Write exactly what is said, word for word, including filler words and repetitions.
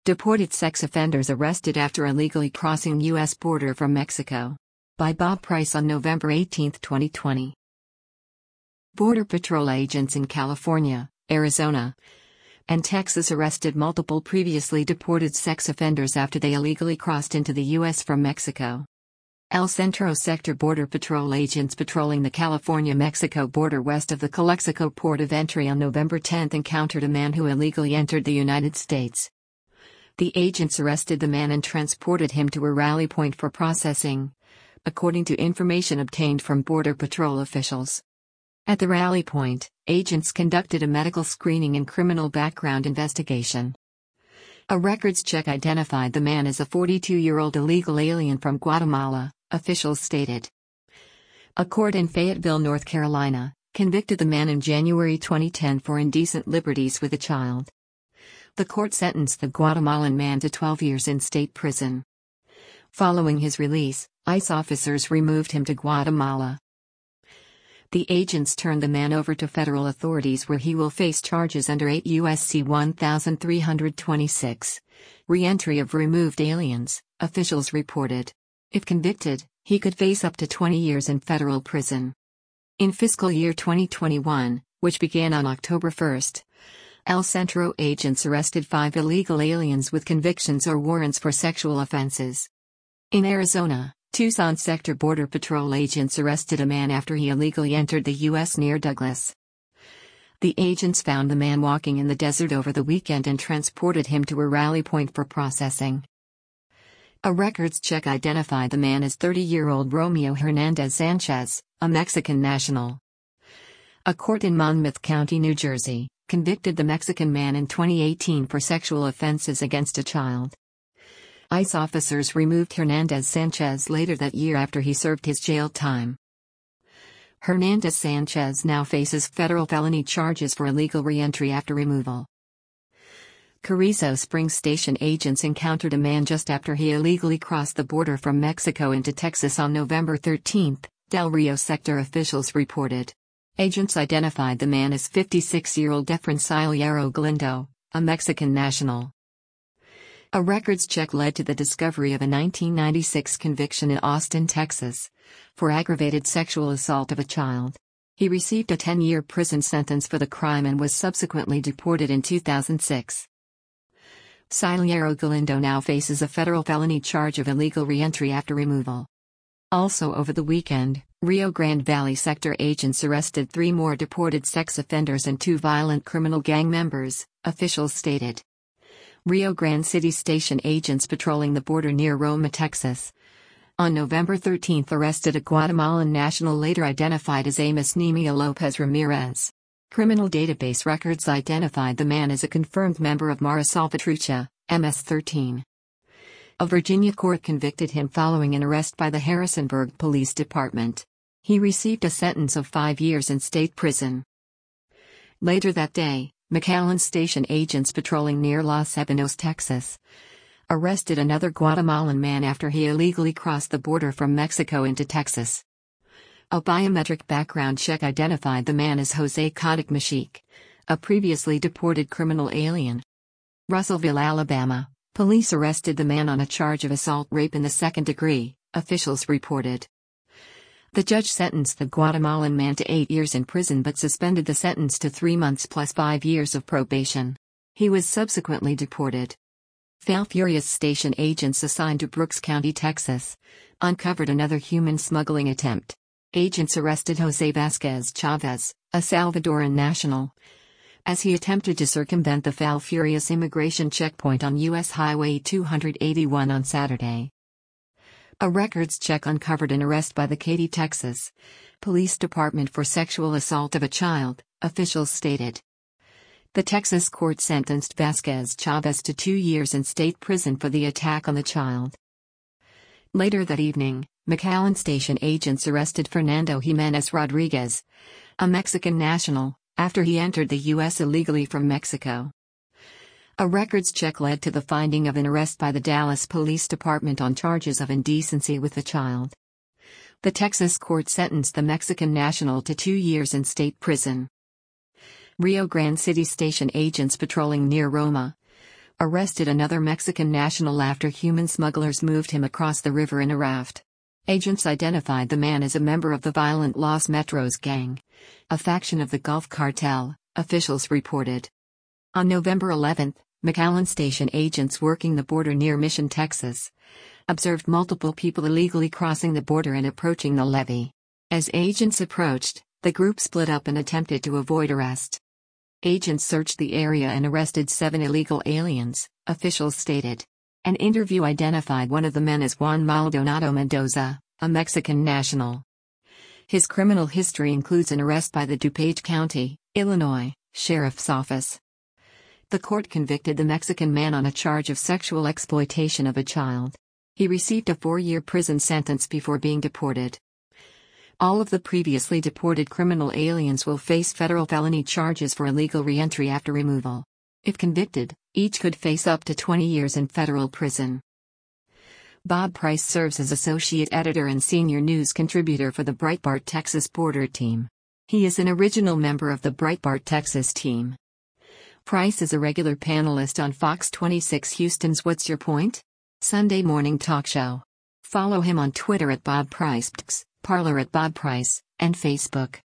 Deported sex offenders arrested after illegally crossing U S border from Mexico. By Bob Price on November eighteenth, twenty twenty. Border Patrol agents in California, Arizona, and Texas arrested multiple previously deported sex offenders after they illegally crossed into the U S from Mexico. El Centro Sector Border Patrol agents patrolling the California-Mexico border west of the Calexico port of entry on November tenth encountered a man who illegally entered the United States. The agents arrested the man and transported him to a rally point for processing, according to information obtained from Border Patrol officials. At the rally point, agents conducted a medical screening and criminal background investigation. A records check identified the man as a forty-two-year-old illegal alien from Guatemala, officials stated. A court in Fayetteville, North Carolina, convicted the man in January twenty ten for indecent liberties with a child. The court sentenced the Guatemalan man to twelve years in state prison. Following his release, ICE officers removed him to Guatemala. The agents turned the man over to federal authorities where he will face charges under eight U S C thirteen twenty-six, re-entry of removed aliens, officials reported. If convicted, he could face up to twenty years in federal prison. In fiscal year twenty twenty-one, which began on October first, El Centro agents arrested five illegal aliens with convictions or warrants for sexual offenses. In Arizona, Tucson Sector Border Patrol agents arrested a man after he illegally entered the U S near Douglas. The agents found the man walking in the desert over the weekend and transported him to a rally point for processing. A records check identified the man as thirty-year-old Romeo Hernandez Sanchez, a Mexican national. A court in Monmouth County, New Jersey, convicted the Mexican man in twenty eighteen for sexual offenses against a child. ICE officers removed Hernandez Sanchez later that year after he served his jail time. Hernandez Sanchez now faces federal felony charges for illegal re-entry after removal. Carrizo Springs Station agents encountered a man just after he illegally crossed the border from Mexico into Texas on November thirteenth, Del Rio sector officials reported. Agents identified the man as fifty-six-year-old Efrancilio Galindo, a Mexican national. A records check led to the discovery of a nineteen ninety-six conviction in Austin, Texas, for aggravated sexual assault of a child. He received a ten-year prison sentence for the crime and was subsequently deported in two thousand six. Silero Galindo now faces a federal felony charge of illegal re-entry after removal. Also over the weekend, Rio Grande Valley sector agents arrested three more deported sex offenders and two violent criminal gang members, officials stated. Rio Grande City Station agents patrolling the border near Roma, Texas, on November thirteenth arrested a Guatemalan national later identified as Amos Nemia Lopez Ramirez. Criminal database records identified the man as a confirmed member of Mara Salvatrucha, M S thirteen. A Virginia court convicted him following an arrest by the Harrisonburg Police Department. He received a sentence of five years in state prison. Later that day, McAllen Station agents patrolling near Los Ebanos, Texas, arrested another Guatemalan man after he illegally crossed the border from Mexico into Texas. A biometric background check identified the man as Jose Kodik Mashik, a previously deported criminal alien. Russellville, Alabama, police arrested the man on a charge of assault rape in the second degree, officials reported. The judge sentenced the Guatemalan man to eight years in prison but suspended the sentence to three months plus five years of probation. He was subsequently deported. Falfurrias Station agents assigned to Brooks County, Texas, uncovered another human smuggling attempt. Agents arrested Jose Vasquez Chavez, a Salvadoran national, as he attempted to circumvent the Falfurrias immigration checkpoint on U S Highway two eighty-one on Saturday. A records check uncovered an arrest by the Katy, Texas, Police Department for sexual assault of a child, officials stated. The Texas court sentenced Vasquez Chavez to two years in state prison for the attack on the child. Later that evening, McAllen Station agents arrested Fernando Jimenez Rodriguez, a Mexican national, after he entered the U S illegally from Mexico. A records check led to the finding of an arrest by the Dallas Police Department on charges of indecency with a child. The Texas court sentenced the Mexican national to two years in state prison. Rio Grande City Station agents patrolling near Roma, arrested another Mexican national after human smugglers moved him across the river in a raft. Agents identified the man as a member of the violent Los Metros gang, a faction of the Gulf Cartel, officials reported. On November eleventh, McAllen Station agents working the border near Mission, Texas, observed multiple people illegally crossing the border and approaching the levee. As agents approached, the group split up and attempted to avoid arrest. Agents searched the area and arrested seven illegal aliens, officials stated. An interview identified one of the men as Juan Maldonado Mendoza, a Mexican national. His criminal history includes an arrest by the DuPage County, Illinois, Sheriff's Office. The court convicted the Mexican man on a charge of sexual exploitation of a child. He received a four-year prison sentence before being deported. All of the previously deported criminal aliens will face federal felony charges for illegal reentry after removal. If convicted, each could face up to twenty years in federal prison. Bob Price serves as associate editor and senior news contributor for the Breitbart Texas Border Team. He is an original member of the Breitbart Texas team. Price is a regular panelist on Fox twenty-six Houston's What's Your Point? Sunday morning talk show. Follow him on Twitter at Bob Price, Parler at Bob Price, and Facebook.